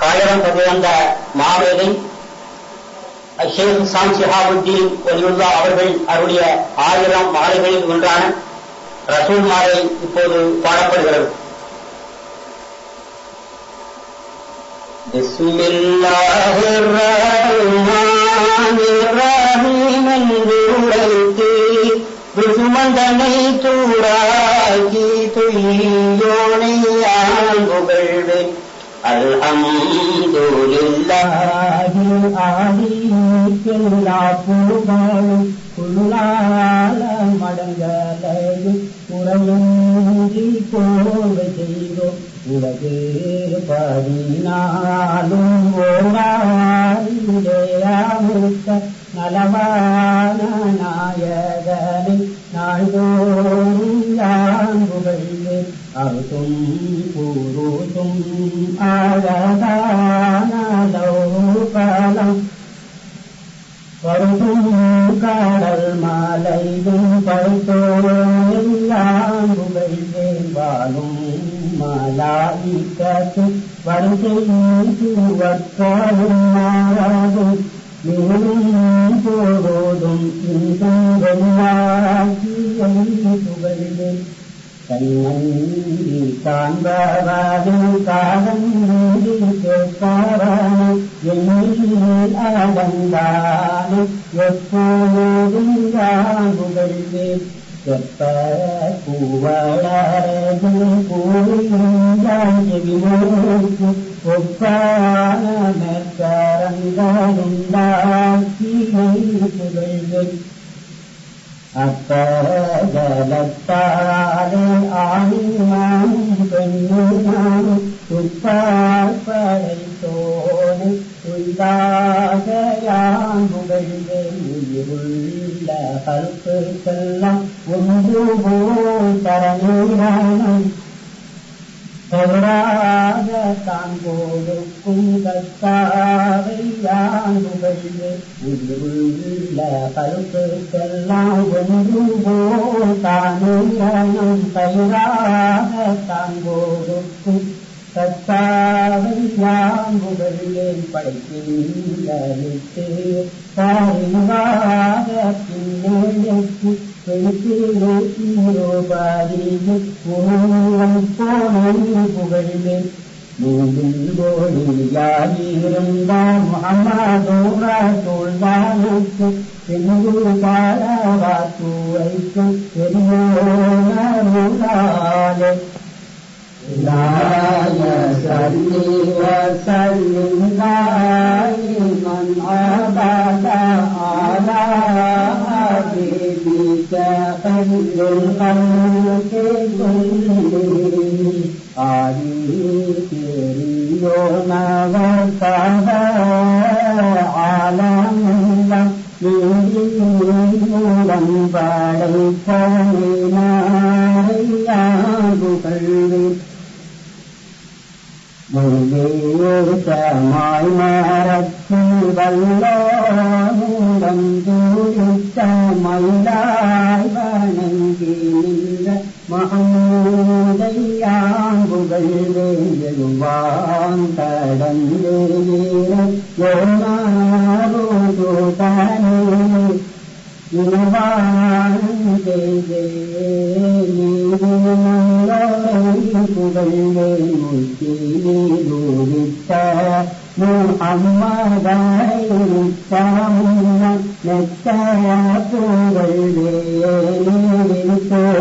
ஆயிரம் பதிவந்த மாவேதை ஷேக் ஷிஹாபுத்தீன் வலியுல்லா அவர்கள் அவருடைய 1000 மாலைகளில் ஒன்றான ரசூல் மாலை இப்போது பாடப்படுகிறது. பிஸ்மில்லாஹிர் ரஹ்மானிர் ரஹீம் என்று உரைத்து விசுமந்தனை தூராக்கி துய்யோனை ஆள்புகழ்வேன். அல்ஹம்துலில்லாஹி ஆலிக்கெல்லா புகழும் குல்லால மடங்களையும் உரையின்றி கோவை செய்தோம். உலகு 14 ஓராயிலேயாமுத்த நலவான நாயகனை நாள்தோறும் யான் புகழ்வேன். அருதும் புருதும் அழகான லௌகலம் வருதும் கடல் மலையும் படைத்தோரெல்லாம் புகழ்வேன். வாழும் மலாயிக்கத்து வருகையும் மாறாதும் மேலும் போரோதும் இன்றும் வெள்ளாகியை புகழ்வேன். கண்ணி காண்பவனும் காதந்தி கேட்பவனு எண்ணில் அடந்தானு எப்போதும் யான் புகழ்வேன். செப்ப பூவளரதும் கூறியான் செவிமோக்கு ஒப்பான மேற்கரங்களுண்டாக்கியை புகழ்வேன். அப்பகலத்தாலே ஆணிமானும் பெண்ணுமானும் உட்பார் படைத்தோனை உயிராக யான் புகழ்வேன். உயிருள்ள கல்புக்கெல்லாம் ஒன்று போல் தரநீரானும் தவறாக தான் கொடுக்கும் கத்தாவை யான் புகழ்வேன். உயிருள்ள கல்புக்கெல்லாம் ஒன்று போல் தானும் தவறாக தான் கொடுக்கும் கத்தாவை யான் புகழ்வேன். படைக்கின்றே பரிவாக பின்னெடுத்து புகழ்வேன். நூலில் கோடியாயிருந்த முகமதோரா தோல்தானுக்கு பெண்கள் பாலவாத்து வைக்கும் பெரியோனே. சல்லி வஸல்லிம் தாயிமன் அபதா அலா ஹபீபிக கைருல் கல்கி குல்லிஹிம். ஆதி பெரியோனவர் சஹ ஆலமெல்லாம் நீதிமூலம் படைத்தவனாரையான் புகழ்வேன். முழுவேசமாய் மறத்து வல்லோரம் தூரித்த மயிலாய் வணங்கி நின்ற மகமூதையான் புகழ்வேன். எழுவான் கடந்து யோனாரோதானே புகழ்வேன். முக்கிய முஹம்மதை புகழ்வேன்.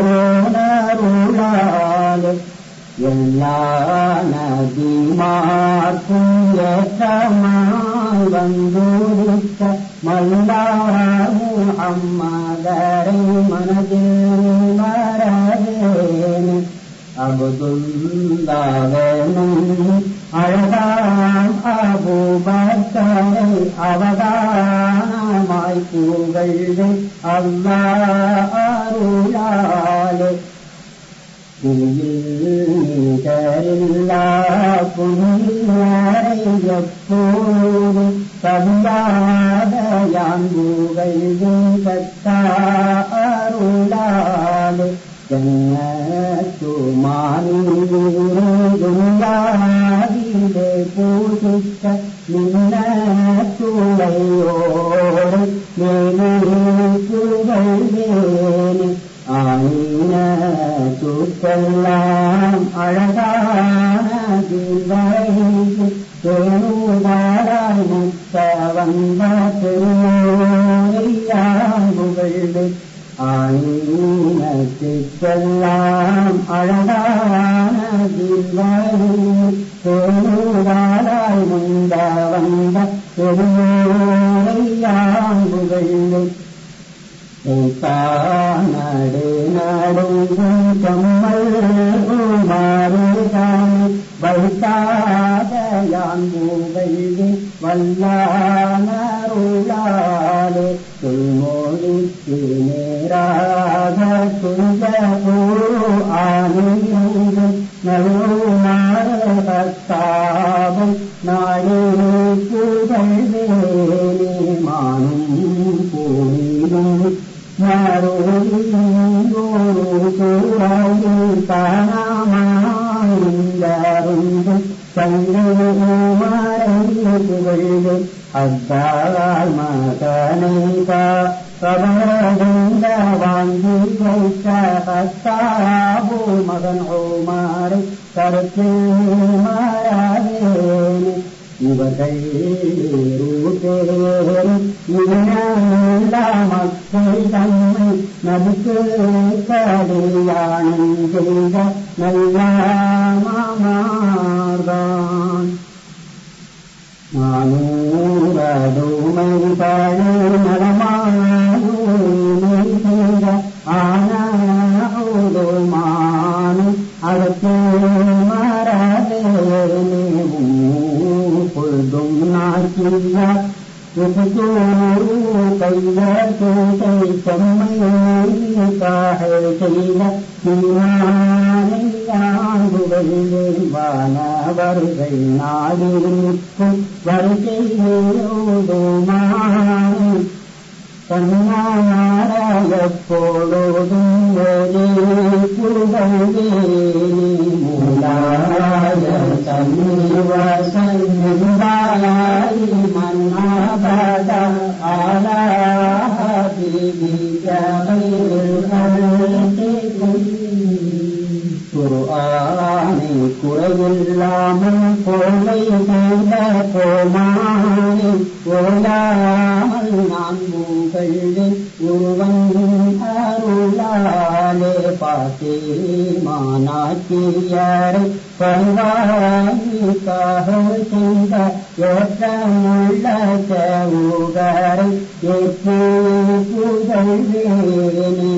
தோணருளாலே எல்லா நபிமார்க்கும் ஏற்றமாய் வந்துரித்த மல்லா முஹம்மதரை மனதில் மறவேன். அபுதுல்லாவனும் அழகாம் அபூபக்கரை அவதானமாய் புகழ்வேன். அல்லாஹ் அருளாலே நீகரில்லா புனிதரை எப்போது கல்லாத யான் புகழ்வேன். கத்தா அருளாலே ஜன்னத்துமானிலே பூசித்த நின்ன சூளையோடு மேலுவேணி ஆயின தூக்கெல்லாம் அழகான தீர்வைக்கு தேனுதாராய் முத்த வந்த திருமோரையாங்குகள் ஆயினத்திற்கெல்லாம் அழகான தீர்வைக்கு தேனுதாராய் முந்த வந்த திருமோரையாங்குகள் நடு நடுங்கும் கம்மல் மாறுதான் வைத்தாத யான்பூவையே வல்லானருளாலே துள்மொழிக்கு நேராக துஞ்ச ஆனியும் நழுமாறும் நாளே புகழ்வேனே மானும் பூமியும் அத்தால் மகனைதா கபரந்த வாங்கி வைத்த அத்தாபு மகன் ஓமாரை கருத்து மாறாதேனே இவர்கள் மக்கள் தம்மை நபிக்கு கல்யாணம் செய்த நல்ல மாமார்தான் நானூரதுமை பழு நலமானூமை செய்த ஆனோதுமானு அதற்கு மரவேனேவும் பொழுதும் நாக்கியா கையை செம்மை காகல் செய்த வானவர்கள் நாடிக்கும் வருகையோடுமான் கண்ணாராயப்போடும் புகழ்வே மூலாய சன்னிவாசந்தாய் மன்னாபத குர்ஆனை குறையில்லாமல் கோலை செய்த கோமானை ஓலாமல் நான் பூகழ்வேன் உருவன் அருளாலே பாத்தே மானாக்கியாரை பணிவாய்க்காக செய்த ஏற்றமுள்ள செவுகரை ஏற்று புகழ்வேனே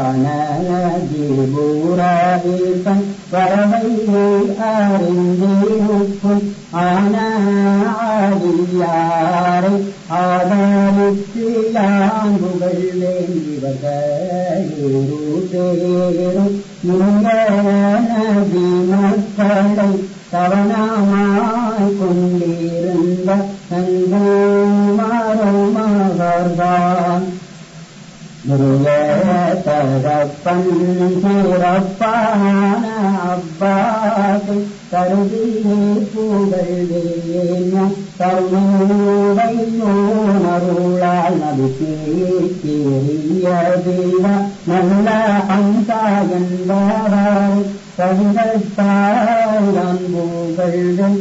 வானதிபூராவிற்பன் வரவை அறிந்தேனுக்கும் ஆனாடியாரை ஆதரித்து யாங்குகள் வேண்டிவர்களும் நபி மக்களை தவணமாய் கொண்டிருந்த நன்குமாறுமகர்தான் தகப்பன் சிறப்பான அப்பாசை கருதியே புகழ்வேன் கருணையோனருளால் நபிக்கேறிய தேவ நல்ல அம்சா என்பவர் கவிதத்தாய் புகழ்வேன்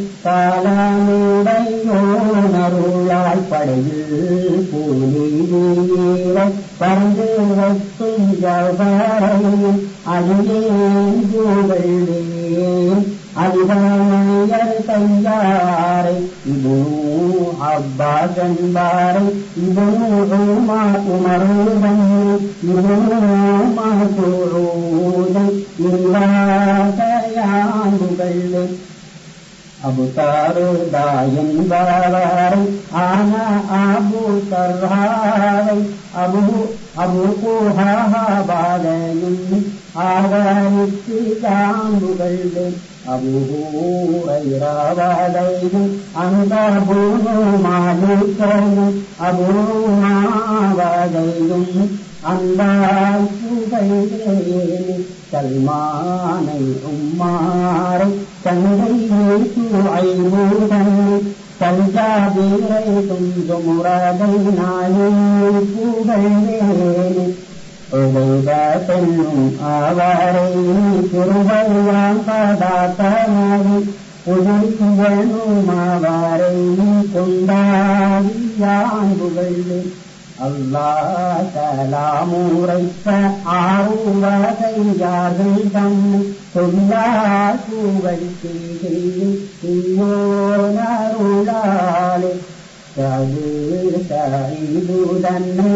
காலமுடையோனருளால் படையில் பூலியே பறந்து வைத்தும் ஜவரையும் அடியேன் புகழ்வேன் அதிகாயர் கையாரை இவனு அப்பாஸ் என்பாரை இவனு உமருடன் இவனு மசூதை இல்லாதையாண்டுகள் அபுதாருதா என்பவரை ஆன அபு தர்ஹாவை அபு குஹாபாதையும் ஆதரித்து தாண்டுகள் அபூரைராவதையும் அந்த பூனு மாலிக்கையும் அபூமாவதையும் அன்பாய் புகழ்வேனே சல்மானை உம்மாரை தந்தை ஐமுதனை சஞ்சாபீரை துந்துமுறதை நாளே புகழ்வேனே உடைத பெண்ணும் அவரை திருவையாம் பதாத்தனவை உதிர்வனும் அவரை கொண்டாடியான் புகழ்வேன் அல்லாஹ் கலாமுரைத்த ஆறுவகையார்கள் தன்னை சொல்லார் புகழ் செய்யோனருளாலே சைது தன்னை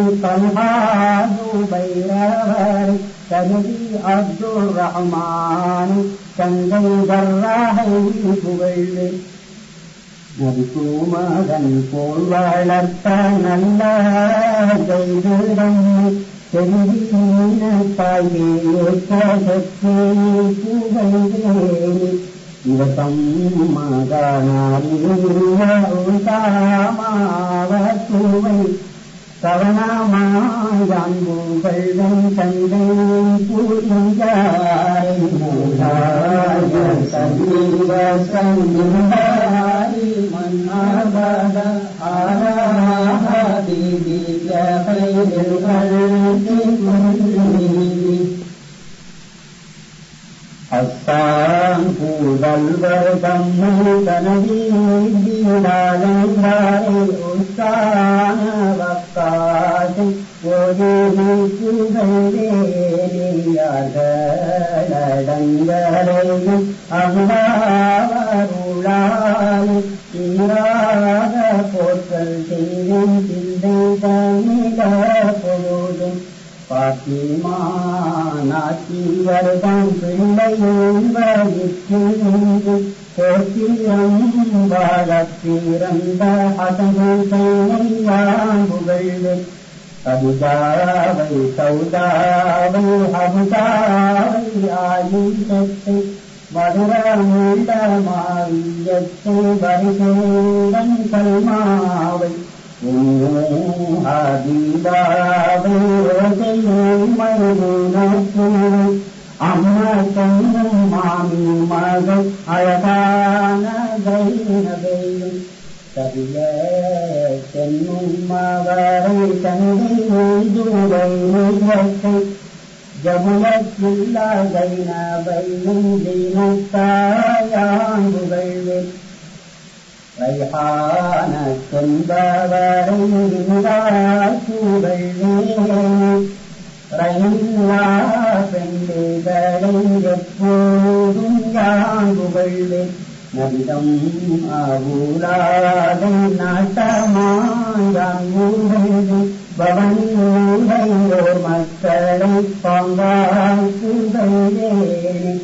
பல்ஹாதுபைரவரை கருதி அப்துல் ரஹ்மான் தந்தை வர்ராகை புகழ்வேன் நபிக்கு மகன் போல் வளர்த்த நல்ல செல்வியினத்தாயே புகழ்வேனே இவசம் மகனாரிமாவத்துவை கவனமாயான் புகழ்வன் தந்தை புரிஞ்சாரை சங்கீவாரி மன்னாபத அஸ்தான் பூதல்வர் தம்மை தனவீடாளந்தாரை உஸ்தான வக்காசை ஒரு புகழ்வேனையார்களடங்கரையும் அங்காவருளாய் ஈராக போற்றல் செய்தும் சிந்தை தமிழ பொழுதும் பாத்திமானாக்கியர்தம் பிள்ளையும் வயிற்றிருந்து போற்றியம் வாழப் பிறந்த அசங்குசையான் புகழ்வேன் கவிதாவை சௌதாவை ஹம்சாவை ஆயுதத்தை மதுரமுண்டமாவியத்தை வரிசேடன் கல்மாவை ஆதிதாவை அம்மா சொன்னும் மாமி மகள் அழகான கைனவையும் கவிய சென்னும் மகளை தந்தை தூரை நிலத்தை ஜமுலக்கில்லா கைனவையும் தீனத்தாயான் புகழ்வேன் ரைஹான சென்பவரை புகழ்வேன் ரயில்லா பெண்களை எப்போதும் யான் புகழ்வேன் நபிதம் அவுலாதை நாட்டமாயான் புகழ்வேன் பவனியோர் மக்களை பாங்காய் புகழ்வேன்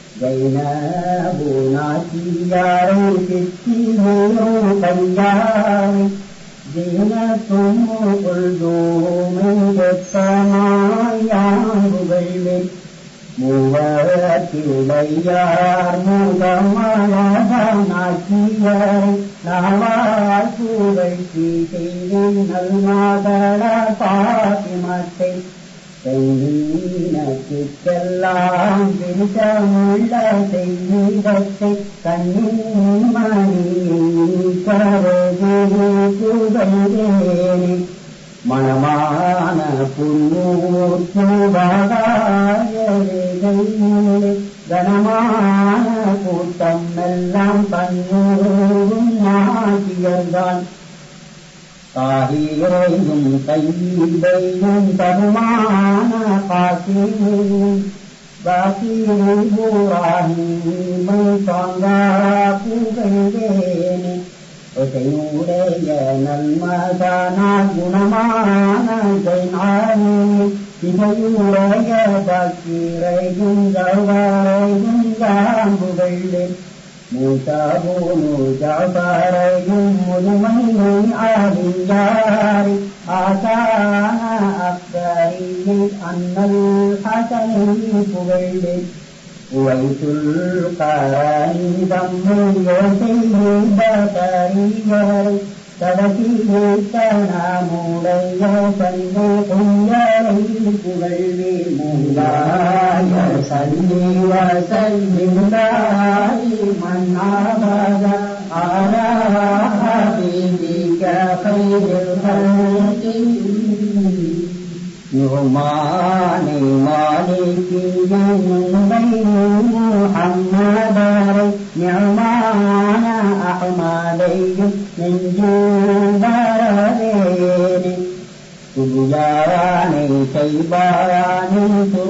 ஜைனபுனாச்சியாரை சித்திமோ கையாரை ஜீனத்தும் கொள்தோமை வெப்பமாயான் புகழ்வேன் மூவத்திலையார் மூகமழகனாக்கியரை நாவாய் புகழ்ச்சி செய்தேன் நல்மாதள பாத்திமத்தை செய்தீனத்துக்கெல்லாம் விருத்தமுள்ள செய்தத்தை கண்ணின் மணியை புகழ்வேனே மனமான புன்னூற்றுவாகாயே கனமான கூட்டம் எல்லாம் தன்னூரும் ஆகியர்தான் தாகிரையும் கையிலையும் தருமான காசியும் வாசியும் பூராகிமை தாங்கா புகழ்வேனே ஒசையுடைய நன்மதானா குணமான ஜெய்நாரி இசையுடைய பக்கிரையும் கௌவரையும் தான் புகழ்வேன் மூசாபூனு ஜாபரையும் முதுமையை ஆலியாரி ஆசான அக்கரியை அன்னல் ஹசனை புகழ்வேன் உவைத்துல் கரணிதம் யோசை பகரியரை தவசியேத்தனமுடைய சந்தை பொங்கலை புகழ்வே மூலாய சல்லி வசல்லில்லாஹி மன்னாபத அலா ஹபீபிக கைரில் ஹல்கி யுமானி மாலிகியின் முஹம்மதரை நிஅமான அஹ்மதையும் நெஞ்சுவரவேனே துபுயானை கைபானை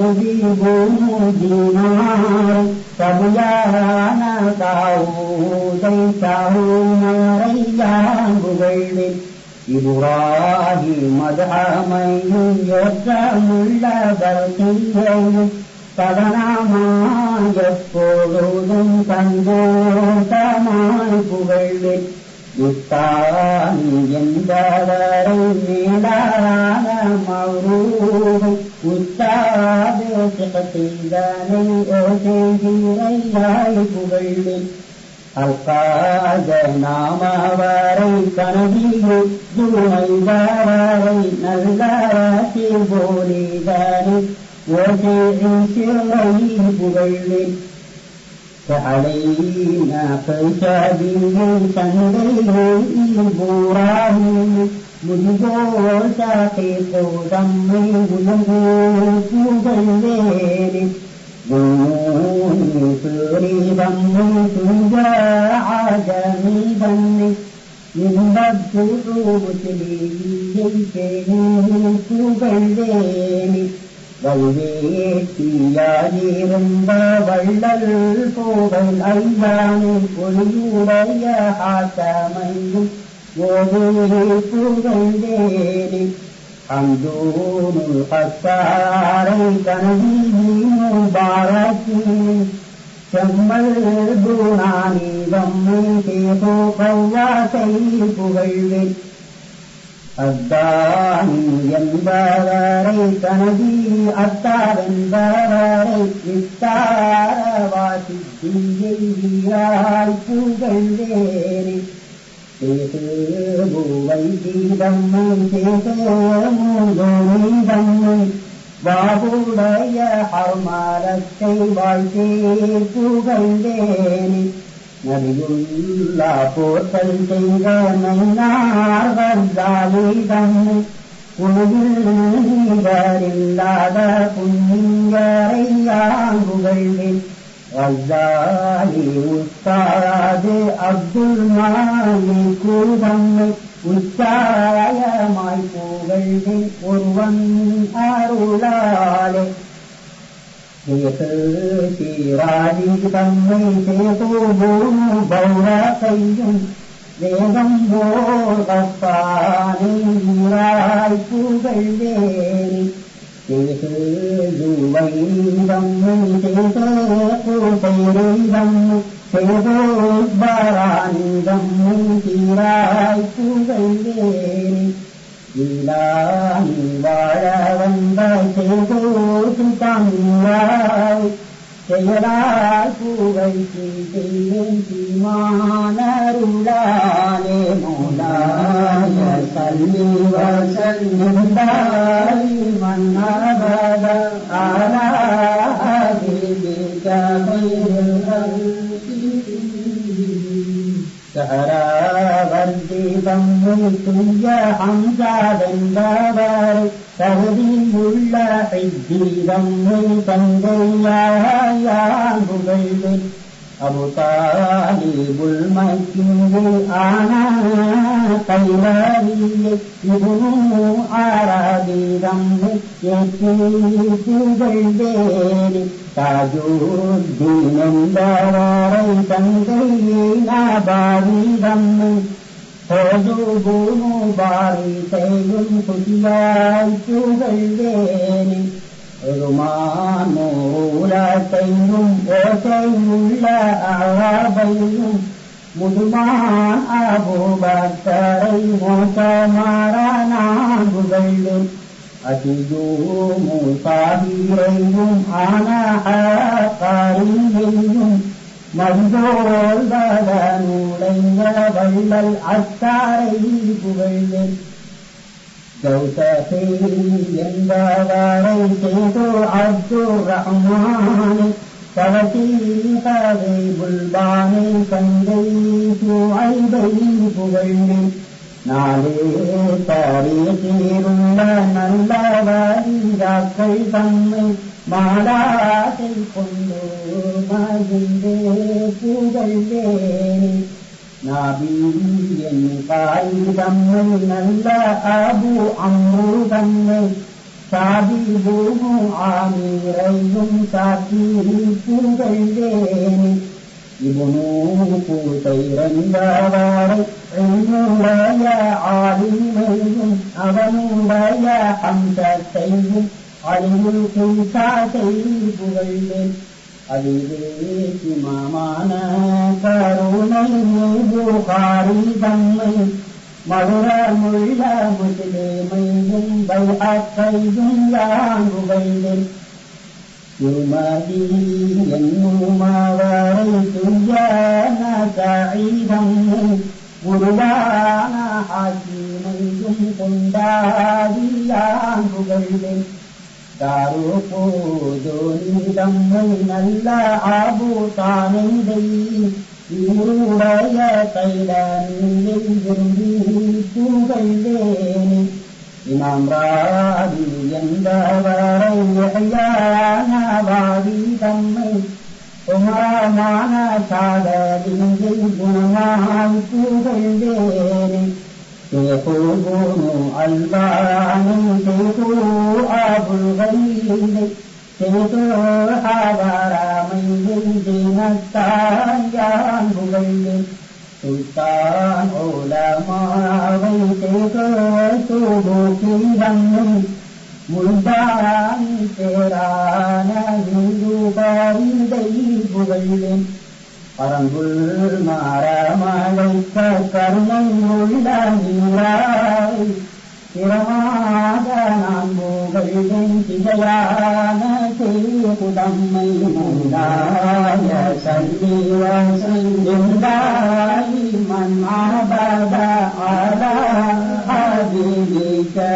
துருதிபூதினாரை தபுயான தாவூதை தாவுமறையான் புகழ்வேன் இப்ராஹிம் மதமையும் ஏற்றமுள்ளவர் செய்யும் பதனமாய் எப்பொழுதும் சந்தோஷமாய் புகழ்வேன் யுத்தானி என்பவரை மேலான மௌரூவை உத்தாது சிகத்திதனை ஓசையாய் புகழ்வேன் அல்காஜ நாமவரை கனவியும் துணைவரை நல்ல போலிதனை ஓசை புகழ்வேன் علينا فشابه سنديه بوراه مجبور شاقيق دمي بلغوث بالليل جنوني سوري دمي سجاع جمي دمي من بدوث لي كنوث بالليل வல்வேட்டியாயிருந்த வள்ளல் போவல் ஐயானே பொழியுடைய ஆட்டமையும் ஓதே புகழ்ந்தேனே அந்தோனுள் பத்தாரை கனவீனு பாராக்கினே செம்மல் குணானி வம்மை தேசோ கவ்வாசை புகழ்வேன் அத்தானி என்பவரை கனதி அத்தாவென்பவரை வித்தாரவாசி வீராய் புகழ்வேனே தேசேபுவை தீதம்மை தேசமூதோனி தம்மை வாபுடைய ஹர்மாரத்தை வாழ்த்தே புகழ்வேனே நபியுல்லா போற்றல் செய்த நைனார் வந்தாலிதம்மை புனிதரில்லாத புண்ணியரை யாங்குகழ்வேன் வந்தாலி உஸ்தாது அப்துல் மாலிக்கு தம்மை உச்சாயமாய் புகழ்வேன் ஒருவன் அருளாலே சீராதி தம்மை சேதோபூமு பௌரத்தையும் வேதம் போர்வப்பானை வீராய் புகழ்வேனே சேதுவை தம்மை சேதோ கோசைரை தம்மை சேதோபராணி தம்மை தீராய் புகழ்வேனே இலானி வாழ வந்த சேதோசு தந்தாய் செயலாய் பூவை செய்தேன் சீமானருளாலே மூலாய சல்லி வசல்லில்லாஹி மன்னபத அலா ஹபீபிக கைரில் ஹல்கி சஹராவர்தி தம்மை துய்ய ஹம்சாவென்பவர் தகுதியுள்ள ஹித்தீதம்மை தந்தையாயான் புகழ்வேன் அபுதாலிபுல் மக்கிங்கு ஆன கைலாரியை இபுனு அரபிதம்மை ஏற்றி புகழ்வேனே தாஜுத்தீன் என்பவரை தந்தையை நபாவிதம்மை ஹோதுபுனு பாரிசையும் புதியாய் புகழ்வேனே பெருமானோலத்தையும் ஓசையுள்ள அழபையும் முதுமான் அபூபக்கரை மோசமாறான் புகழ்வேன் அதிஜூமு சாதிரையும் ஆனஹாரியையும் மஞ்சோல் வதனுடைய வள்ளல் அத்தாரை புகழ்வேன். ஜௌசபே என்பவரை செய்தோ அப்துர் ரஹ்மானை தவசீகவை புல்பானை கங்கை சுஐபை புகழ்வேன். நாளே தரீருள்ள நல்ல வரியாக்கள் தம்மை மாலாசை கொண்டு மகிழ்ந்தே புகழ்வேன். நாபி என் காய் தம்மை நல்ல அபு அம்மு தம்மை சாதி பூமு ஆமீரையும் சாத்தி புகழ்வேன். இவனோ பூசைரந்தவரை என்னுடைய ஆலிமையும் அவனுடைய அம்சத்தையும் அழிவு பூசாசை புகழ்வேன். அதிவேசி மாமான கருணை புகாரி தம்மை மதுர முள்ள முஸ்லிமையும் பைஅத்தையும் யான் புகழ்வேன். திருமதி என்னுமவரை துய்யன சஈதம்மை குருவான ஹாக்கிமையும் கொண்டாடியான் புகழ்வேன். தாரு போதோனி தம்மை நல்ல ஆபு தானெந்தை இவருடைய கைலனியை விரும்பி புகழ்வேன். இமாம் ராவி என்பவரை யஹ்யானவாதி தம்மை உமரமான சாதலிங்கை குணமாய் புகழ்வேன். சேகோனு அல்வானை சேகோ அபுல் கலீலை சேகோ ஆதாராமையை தினத்தான் யான் புகழ்வேன். சுல்தான் உலமாவை சேகோ சுபோக்கிதம்மை முல்தானி பேரான இந்து பரிதை புகழ்வேன். பரங்குள் மாறமழைக்க கருணை உள்ள நீராய் திறமாக நான் புகழ்வேன். திசையான சேகுதம்மை முந்தாய சல்லிவாய் மன்னாபத ஆதா ஆதிக்க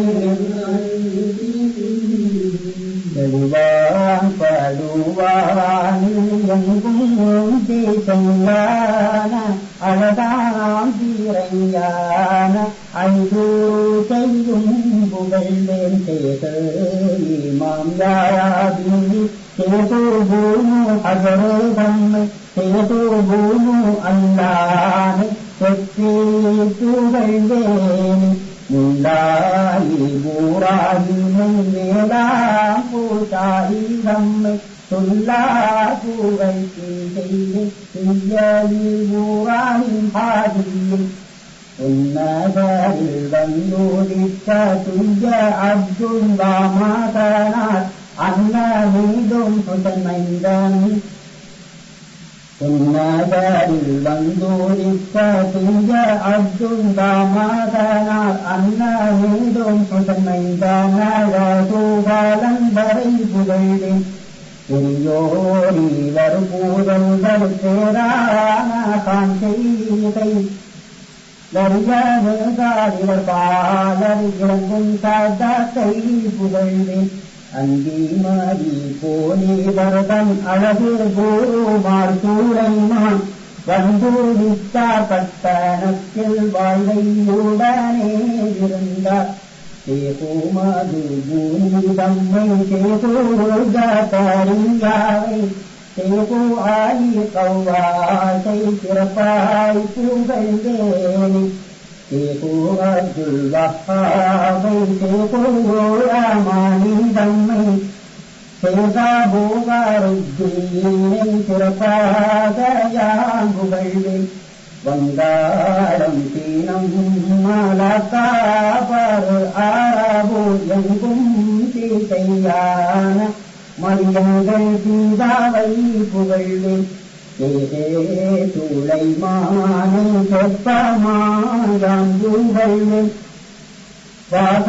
செல்வான் படுவான் எங்கும் தேசங்கான அழகாம் தீரையான ஐந்து செய்யும் புகழ்வேன். சேது இமாம் யாராபி சேது பூமு அகரே தம்மை சேது பூமு அல்லானை செற்றி புகழ்வேன். முண்டாயி பூராயினை வேளாம் பூசாயி தம்மை சொல்லா புகழ்ச்சி செய்து துய்யி பூராயின் பாதியில் உன்னதரில் வந்தோதித்த துய்ய அப்துல் வாமாதனார் அன்ன மீதும் சுதமைந்தன். உன்னதரில் வந்தோதித்த துய்ய அப்துல் வாமாதனார் அன்ன மீதும் சுதமைந்தனூகாலன் வரை புகழ்வேன். பெரியோரிவர் பூதல்வர் பேரான காஞ்செய்தை வரியாதிவர் பாலர் இறங்கும் சதத்தை புகழ்வேன். அங்கி மதி போலிவர்தன் அழகு கூறுமார் சூளைமான் வந்துரித்தார் பட்டணத்தில் வாழ்வையுடனே இருந்தார். சேகுமது பூமி தம்மை சேகோருகரியாவை சேகோ ஆயி கௌவாசை சிறப்பாய் புகழ்வேன். சேகோ அப்துல் வஹாபை சேகோ ரமானி தம்மை சேகா பூகாருத்தீனை சிறப்பாக யான் புகழ்வேன். வங்காளம் தீனம் மலக்காபர் அரபு எங்கும் சீதையான மரியங்கள் சீதாவை புகழ்வேன். சேகே சுலைமானை சொற்பமாயான் புகழ்வேன்.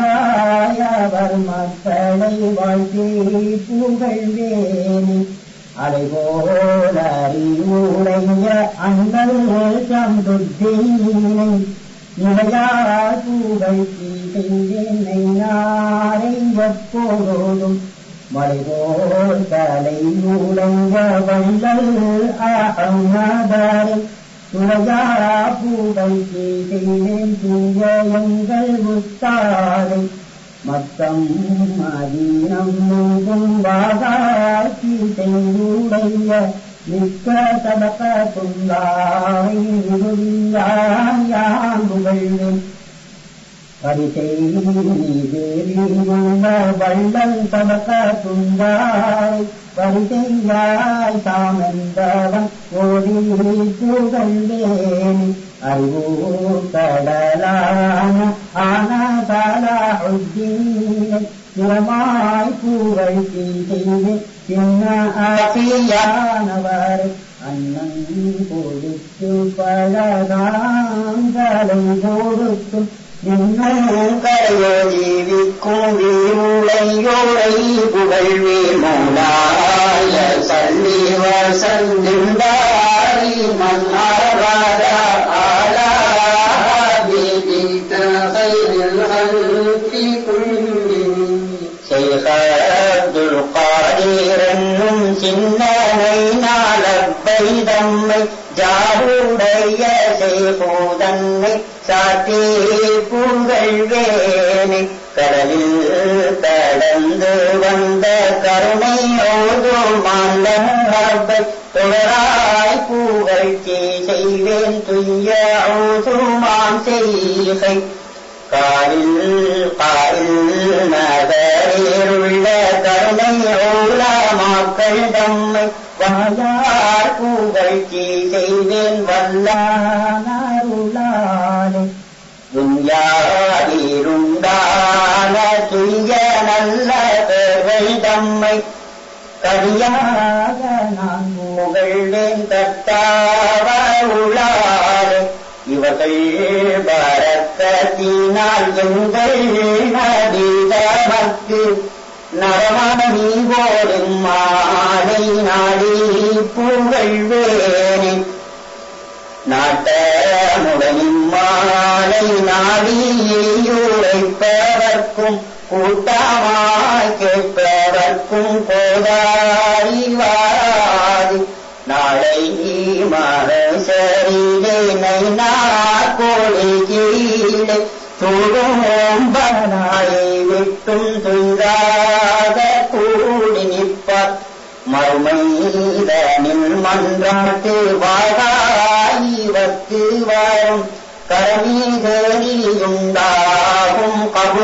வாகாயவர் மக்களை வாழ்த்தி புகழ்வேன். அதைபோல அறிவுடைய அங்கள் சம்புத்தினை நிலையார் புகழ்ச்சி செய்தென்னை நாரை எப்போதும் மலைபோல் தலை உடைய வள்ளல் அகமதரை துணையாரா புகழ்ச்சி செய்தேன் தூய எங்கள் உத்தாரை மத்தம் மதீனம் எங்கும் வாகாட்சி செய்துடைய மிக்க தபக்க துங்காரை விருந்தாயான் புகழ்வேன் பரிசெய்தேவியுள்ள வள்ளல் தபக்க துங்காரை பரிசெய்யாய் தாமென்றவன் ஓடி புகழ்வேன் அறிவூர் கடலான ஆனதலாஹுத்தீனை சிரமாய் புகழ்ச்சி செய்து சின்ன ஆசியானவர் அண்ணன் கொடுத்து பழகாங்களை கொடுக்கும் நின்னையோ ஜீவிக்கும் வீருளையோரை புகழ்வேன் மௌலாய சல்லி வசந்திந்தாரி மன்னாரா ஆலா பிபித கைரில் ஹல்கி குல்லி ஷைഖ் அப்துல் காதிர் என்னும் சின்னனை நாலப்பை தம்மை ஜாருடைய சேகோதன்னை சாத்தி புகழ்வேனை கடலில் கடந்து வந்த கருணை ஓதும் மாண்டை தொடராய் புகழ்ச்சி செய்வேன் துய்ய ஓதுமாம் செய்கை காரில் நகரிலுள்ள கருணை ஓலமாக்கள் தம்மை வாயார் புகழ்ச்சி செய்வேன் வல்லானருளாலே துன்யாவிருந்தான துய்ய நல்ல பேர்கள் தம்மை கரியாக நான் புகழ்வேன் கர்த்தாவருளாலே இவர்கள் பரக்கத்தினால் எங்கள் நபிதமக்கு நரமணி போடும் மாலை நாடி புகழ்வேனே நாட்டமுடனின் மாலை நாடியுரைப்பவர்க்கும் கூட்டமாய் கேட்பவர்க்கும் போதாரிவாது நாளை மகசரிலே நைனார்கோடி கீழே துரும்பனாயை விட்டும் துங்காத கூடி நிற்பார் மறுமைதனில் மன்றாட்டு வாகாய்வத்து வரும் கரமீதறியுண்டாகும்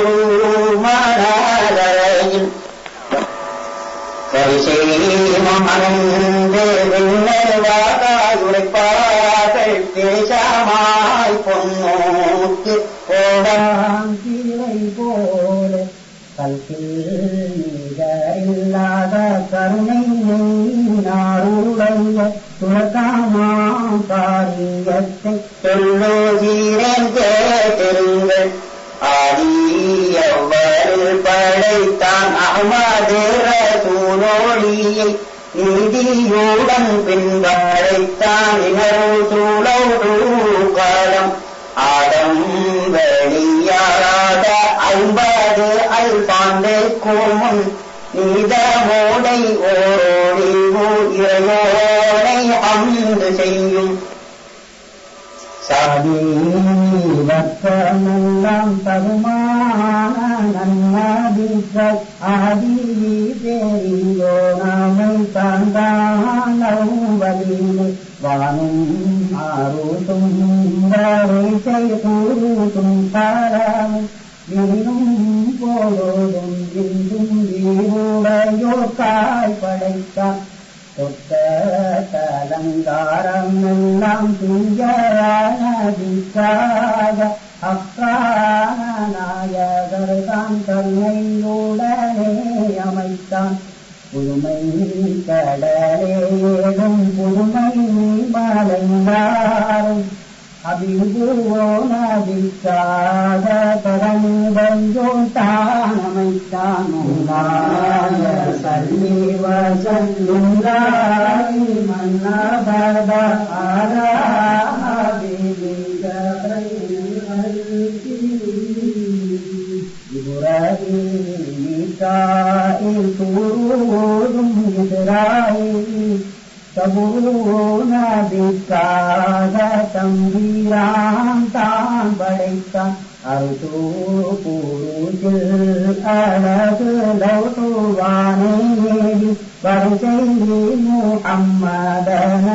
கபூமணலையில் பரிசேமனந்து விண்ணவாகாயுரைப்பார்கள் பேசாமாய் பொன்னோக்கு போடாங்கிரை போல கல்கில் நீதரில்லாத கருணை நாருடைய துணக்காமாம் காரியத்தை சொல்லோதீரன் கேட்டிருங்கள் ஆதி எவ்வரில் படைத்தான் அஹ்மது ரசூலோலியை நீதியுடன் பின்படைத்தான் இனருசூலோடு காலம் ஆடம் வெளியாராத 50 அல்பாண்டுக்கும் முன் நீதமோடை ஓடிவு இறையோனை அந்து செய்யும் சாதீவத்தமெல்லாம் தகுமான நன்மதிகள் ஆதி பெரியோனை தாண்டானவதிலே வானும் ஆரோட்டும் வரைச்சை கூறும் தாராவும் விண்ணும் போலோடும் இன்றும் வீருடையோர் காய் படைத்தான் தொட்ட தலங்காரம் எல்லாம் துஞ்சரானதிக்காக அக்காநாயகர் தான் தன்னையுடனே அமைத்தான் புதுமை கடலேடும் புதுமை மலைந்தாரும் அபிபூவோனபிக்காக கடன்பஞ்சோட்டான் அமைத்தான் மூலாய சல்லி வசல்லுல்லாஹி மன்னபத ஆராபிலிக இப்ராஹீம் மீகாயில் தூரும் இஸ்ராயீல் சபூனபிக்காக தம்பீரான் தான் படைத்தான் அருது பூருஜில் அழகு லௌதுவானே வரிசை முஹம்மதன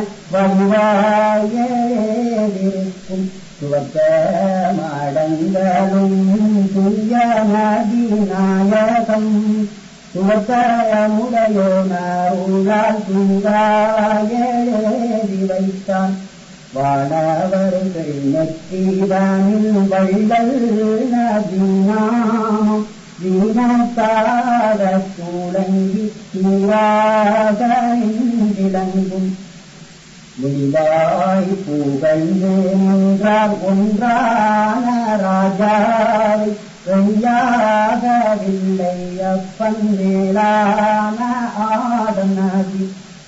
வழிவாயிருக்கும் சுவர்க்க மடங்களும் துய நபிநாயகம் சுவர்க்கமுடையோனருளால் தூதாயேறி வைத்தான் வானவர்கள் நெற்றிதனில் வள்ளல் நபிநாமம் வீணத்தாக துளங்கி தீராக விளங்கும் விழிவாய் புகழ்ந்து நின்றார் ஒன்றான ராஜாவை வெய்யாகவில்லை அப்பன் மேலான ஆதம் நபி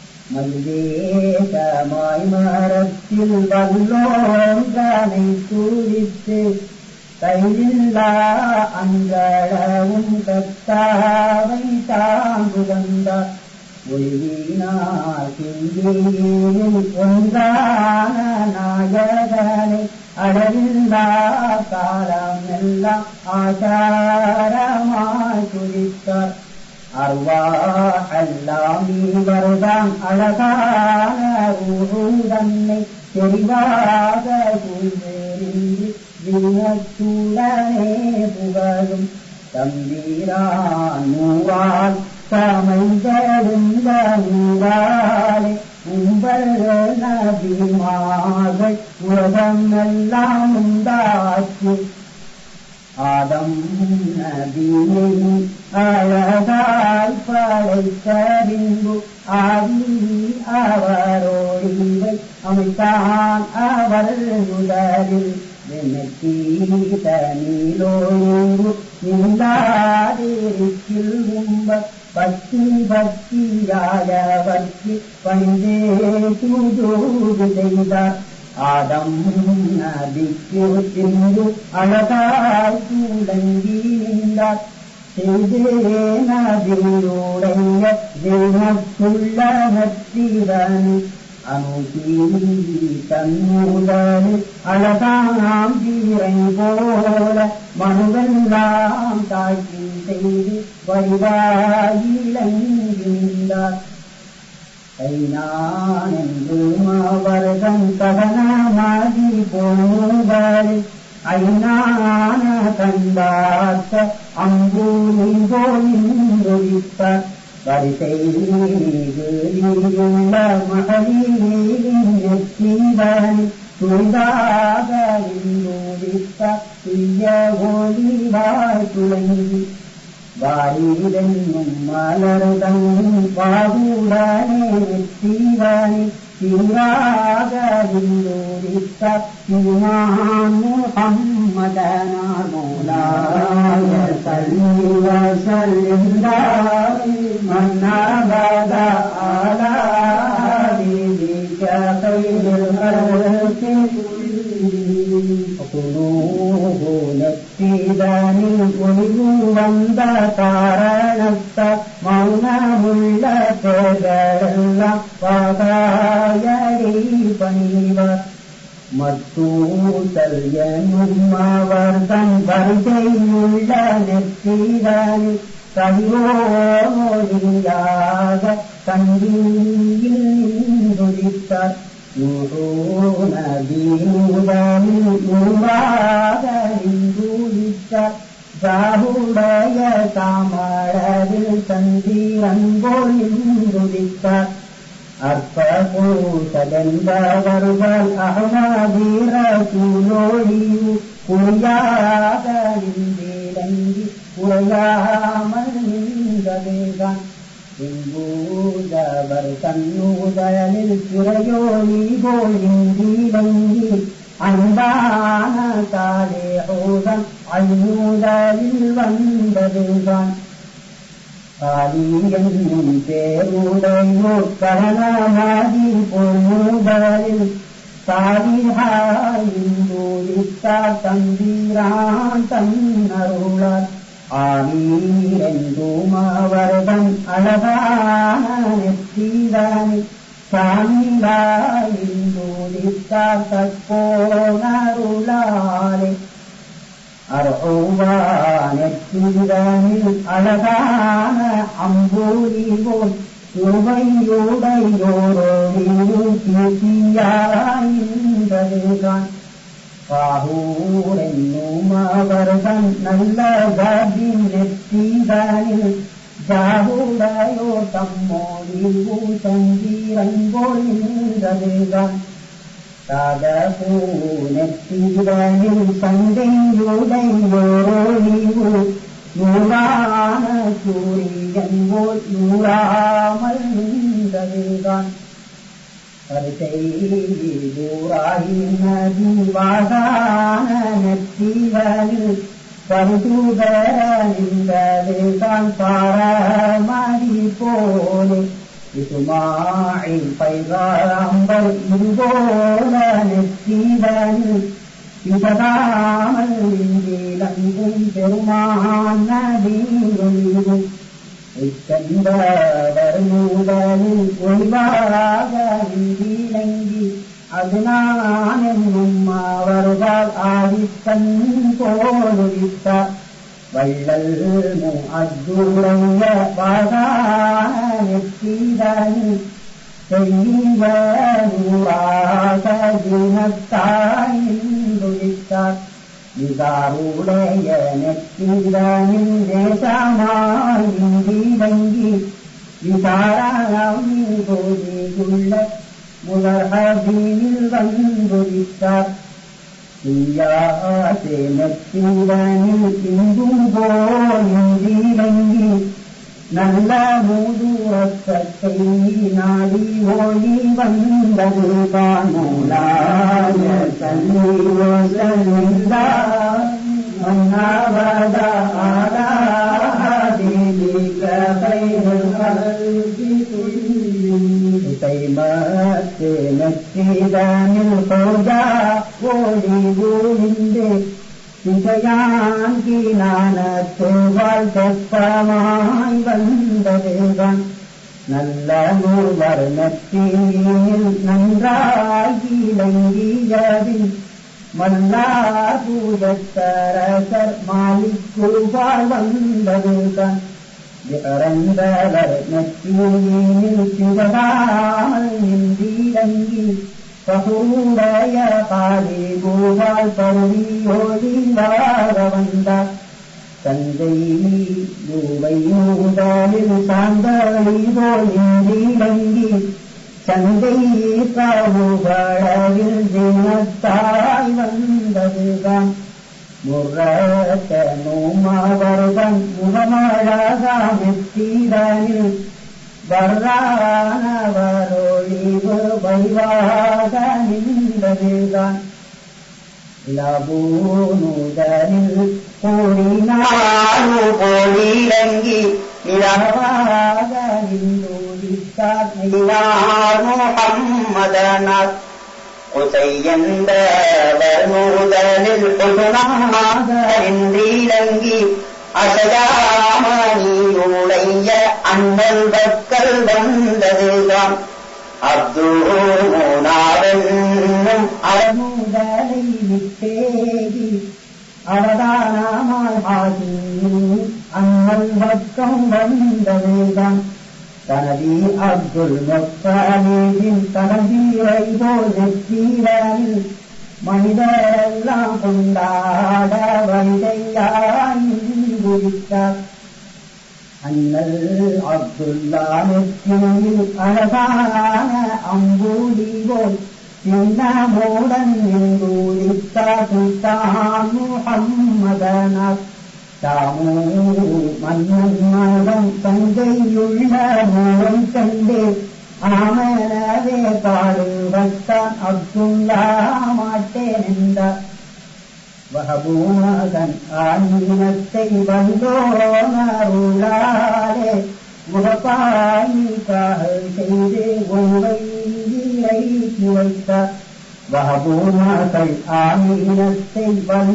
மல்வேகமாய் மரத்தில் வல்லோன்றனை துரித்து கையில்லா அங்களவும் கத்தாவை தாங்குவந்தார் ஒளிவினார் சிந்தியில் ஒன்றான நாயகனை அடவில்லா காலம் எல்லாம் ஆச்சாரமாய் துதித்தார் அர்வாஹெல்லாம் இவர்தான் அழகான தன்னை தெரிவாக புரிந்து வீணத்துடனே புகழும் தம்பீரான் நூறால் சமைந்தெழுந்த நூறாலே உங்கள் நபிமார்கள் உலகம் எல்லாம் உண்டாச்சு ஆதம் நபியை அழகாய் படைத்தறிந்து ஆதி அவரோடிவை அமைத்தான் அவர் முதலில் தனிலோடு நின்றாதிருக்கில் உம்ப பக்தி பக்தியாயவர்க்கு பணிந்தே தூதூது செய்தார் ஆதம் நபிக்கு தின்று அழகாய் துளங்கி நின்றார் செய்தே நபியுடைய தேனத்துள்ள நத்திரனு அனுகி தன்னுடலில் அழகாம் தீரை போல மனுவெல்லாம் தாக்கி செய்து வழிவாயிலங்கின்றார் கைனான் என்றும் அவர்தம் கதனமாகி போவரில் ஐநான கண்டார்த்த அம்பூனி போலிந்தொழித்தார் வரிசை நீதியுள்ள மகளிரின் நெற்றிதனை துரிதாக இந்தோடித்தார் தீய ஒளிவாய் துளங்கி வாரிதென்னும் மலர்தன் பாகுடனே நெற்றிதனை தீராக இந்தோடித்தார் தீமான் முஹம்மதனார் மௌலாய ஸல்லி வஸல்லிம் மன்னபத ஆலா ஹபீபிக கைரில் கல்கி நெற்றிதனில் ஒளிவு வந்த காரணத்தால் மௌனமுள்ள பேர்களெல்லாம் பாகாயடி பணிவர் மத்தூசல் எனும் அவர்தன் வரிசையுள்ள நெற்றிதனில் கையோமொழியாக கண்டியில் நின்றுதித்தார் நபீனுடனில் நூறாக நின்றுதித்தார் சாகுடைய தாமரவில் சந்திரன் போல் நின்றுதித்தார் அற்பபூசலென்பவர்கள் அகமதீர சூழோழியு குறியாக நின்றிடங்கி குறையாமல் நின்றதேதான் இங்கூதவர் தன்னூதலில் திரையோழி போல் நின்றிடங்கி அன்பான சாலிஹூதன் அய்யூதலில் வந்ததுதான் காலி என்னும் பேருடையோர் கரணமாதி பொன்முதலில் சாலிஹாயிந்தூரித்தார் தம்பீரான் தன்னருளார் ஆமீரென்றும் அவர்தன் அழகான நெற்றிதானில் சாமிலாயிந்தூரித்தார் தற்போனருளாலே அருவானெற்றிதானில் அழகான அம்பூரிவோன் சுவையோடையோரோடியாயின்றதுதான் பாகூரென்னும் அவர்தன் நல்ல கதின் நெற்றிதானில் ஜாவுடையோ தம்மோடிவு சங்கீரங்கோள் நின்றதுதான் சாதபூ நெற்றிதானில் சந்தையுடையோரோடிவு நூறான சூரியன் போல் நூறாமல் நின்றதுதான் பரிசைதூராயினதிவாகான நெற்றிகளில் பரிசுதர நின்றதுதான் பாரமதி போலே இசுமாயில் பைகாம்பல் இதுபோல நெற்றிகளில் இதகாமல் இங்கிலங்கும் பெருமான் நதியும் இச்சந்தவர்முதலில் ஒய்வாக இங்கிலங்கி அது நான் என்னும் அவர்கள் ஆதித்தன் போலுவித்தார் வள்ளல் அத்துடைய வாகான நெற்றிதனில் செய்வூராகினத்தாயின்றுவித்தார் விகாருடைய நெற்றிதனில் தேசமாயின்றி விசாரணியுள்ள முதற்கீழில் வந்துவித்தார் தீயாசே நெற்றிதனில் இன்றும் போலின்றி நல்ல மூதுரத்தை நாடி ஓடி வந்தது காணூலாய சன்னிவசனிந்தார் நெற்றிதனில் போஜா ஓடி ஊழிந்து சிதையாங்கினான தோவால் தெப்பமாய் வந்ததுதான் நல்ல மூவர் நெற்றியில் நன்றாயிலங்கியதில் மல்லாபூதத்தரசர் மாலிக்குவால் வந்ததுதான் இறந்தவர் நெற்றியில் சிவகாமல் நின்றீரங்கி பகுடைய காலி பூவால் பருவியோடிவாக வந்தார் தந்தை பூவை முதலில் சாந்தளி போல் நின்றீரங்கி சந்தை காவுகளவில் தினத்தாய் வந்ததுதான் முரத்தனும் அவர்தன் முகமழகா நெற்றிதனில் வர்றானவரொழிவு வைவாக நின்றதுதான் லபூனுதனில் கூடினாரு போலிறங்கி நிலவாக நின்றோடித்தார் முகம்மதனார் குசையந்தவர் நூதனில் பொதுனாக நின்றீரங்கி அசையாமணியுடைய அண்ணல் வக்கல் வந்ததுதான் அப்துல்முனாவென்னும் அறமுதலை விட்டேகி அவதானமாய் ஆகி அண்ணல் வக்கம் வந்ததுதான் தனதி அப்துல் முத்தலீபின் தனதீரை போல் நெற்றிதனில் மனிதரெல்லாம் கொண்டாட வந்தையாயிருந்தார் அண்ணல் அப்துல்லா நெற்றியில் அழகான அம்பூடி போல் சின்னமோடன் எங்கூரித்தார் சுல்தான் முஹம்மதனார் தாமோ மன்னன் மகன் தந்தையுள்ள மூலம் கண்டே ஆமனவே பாடுபட்டான் அப்துல்லா மாட்டேன் என்றார். வஹபூமகன் ஆனீனத்தை வந்தோனருளாலே முகப்பாயிக்காக செய்து உண்மை இறக்கி வைத்தார். வஹபூமகள் ஆமீனத்தை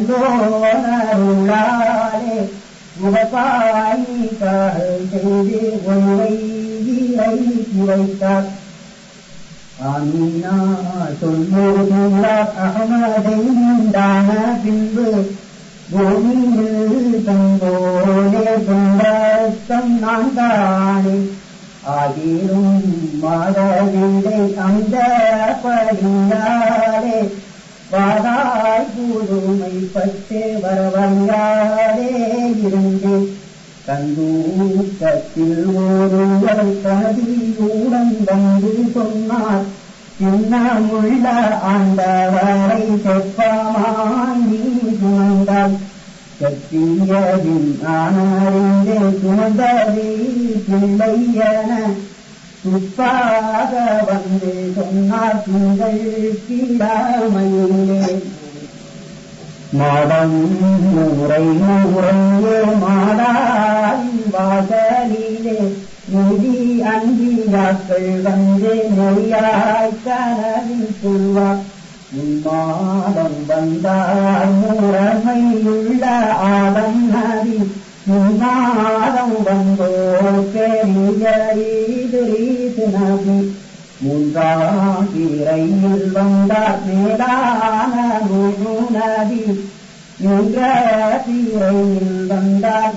வந்தோனருளாலே முகப்பாயிக்காக செய்து உண்மை இறக்கி வைத்தார். ஆமீனா சொல்லுகிறார் அகமதை உண்டான பின்பு பூமியில் தங்கோலே துன்பம் நான் தானே ஆகிரும் மாதவில்லை அந்த படியாலே வாதாய் புதுமை பட்டு வரவங்காலே இருந்து கந்தூக்கத்தில் ஒருவர் கதியுடன் வந்து சொன்னார். சின்னமுள்ள ஆண்டவரை செப்பமாய் நீ சுமந்தால் சத்தியதின் ஆனறிந்தே சுமந்ததி பிள்ளையன துப்பாக வந்து சொன்னார். திங்கள் கிழமையிலே மாடம் நூறை நூறையே மாடாய் வாசலிலே நிதி அன்பியாக்கள் வந்து நெய்யாய் கனவில் சொல்வார். முன்மாடம் வந்தார் முறைமையுள்ள ஆடம் நதி முன்னாடம் வந்தோ பெரிய இதிரீது நதி. மூன்றாம் திரையில் வந்தார் மேலான நூறு நதி. நின்ற திரையில் வந்தார்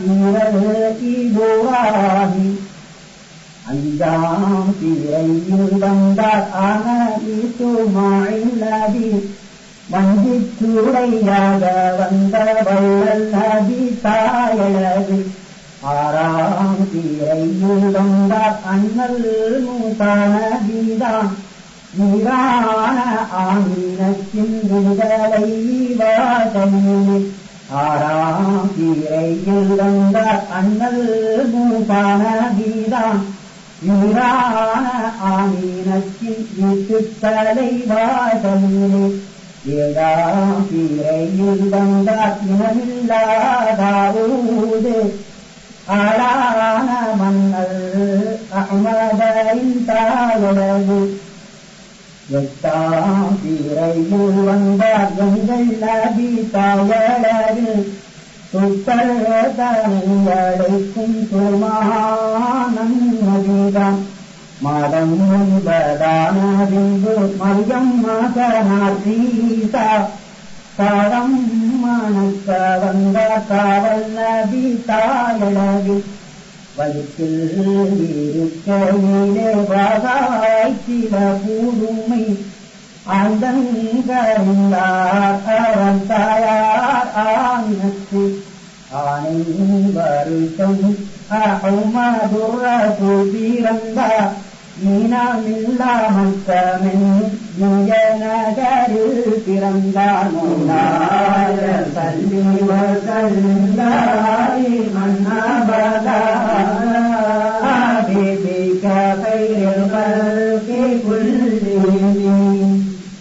இபுராஹி. அஞ்சாம் திரையில் வந்தார் ஆன இசுமாயில் நதி. வஞ்சிச்சூடையாக வந்த வள்ளல் நதி தாயழகு. ஆறாம் திரையில் வந்தார் அண்ணல் மூசா நதிதான். நீரான ஆமீனத்தின் விடுதலை வாசலிலே. ஆறாம் திரையில் வந்தார் அண்ணல் மூசா நதிதான். நீரான ஆமீனத்தின் வீட்டுத்தலை வாசலிலே. ஏழாம் திரையில் வந்தார் இனமில்லாதாவூது. ஆளான மன்னல் அஹ்மதின் தாயழகு. எட்டாம் திரையில் வந்தார் எங்கள் நபி தாயழகு. சுத்தல் தனையடைக்கும் சுமானம் நபிதான். மாதம் என்பதான பின்பு மரியம் மகனார் ஈசா. காலம் மணக்க வந்த காவல் நபி தாயழகு. வயிற்றில் இருக்கையிலே வாதாய் சில பூதுமை ஆழ்ந்தங்கறிந்தார் அவன் தாயார் ஆமினத்து. ஆனை வருஷம் அஹ்மதுர்ரசு பிறந்தார். மீனமில்லா மக்கமென் நகரில் பிறந்தார். மௌலாய சல்லி வஸல்லாஹி மன்னபதா ஹபீபிக கைரில் கல்கி குல்லிஹிம்.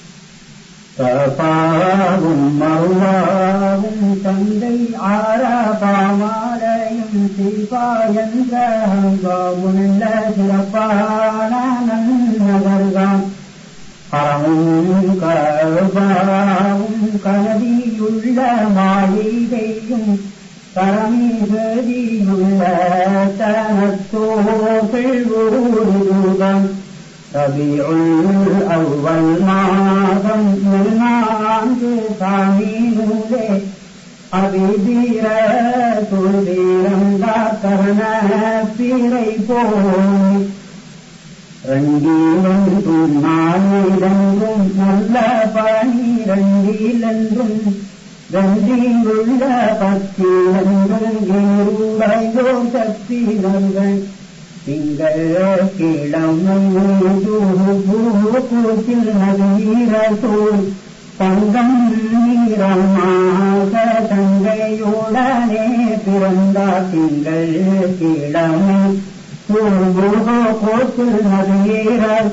சஃபாவும் மர்வாவும் தந்தை ஆரபாமலையும் சிபா என்ற ஹங்காவுள்ள சிறப்பான நன்னகர்தான். ஹரமும் கஅபாவும் கனதியுள்ள மாளிகையும் பரமேஸ்வரியுள்ள தனத்தோர்கள் ஊருதான். ரபியுல் அவ்வல் மாதம் 4 சாமியிலே அபிதீர துல்தீரந்தார் கரண பிறை போய். ரண்டிலென்றும் நாளிலென்றும் நல்ல 12 ரண்டிலுள்ள 10 ஏருடையோர் சக்திகள். திங்கள் கிழமை கூட்டில் நவீரசூல் தங்கம் நீரமாக தங்கையுடனே பிறந்தார். திங்கள் கிழமை கூட்டில் நவீரசூல்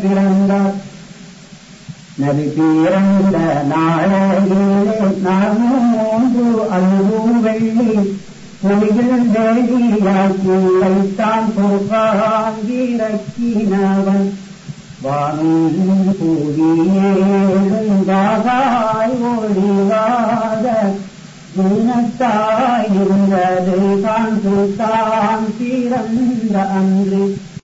பிறந்தார். நபி பிறந்த நாளையிலே நாமூன்று அல்கு வெள்ளி மொழிகள் வெளியாக்கி வைத்தான் போகாங்கிறக்கினவன். வானும் புவியேழுங்காய் ஒளிவாத குணத்தாயிருந்தது தான் பிறந்த அன்று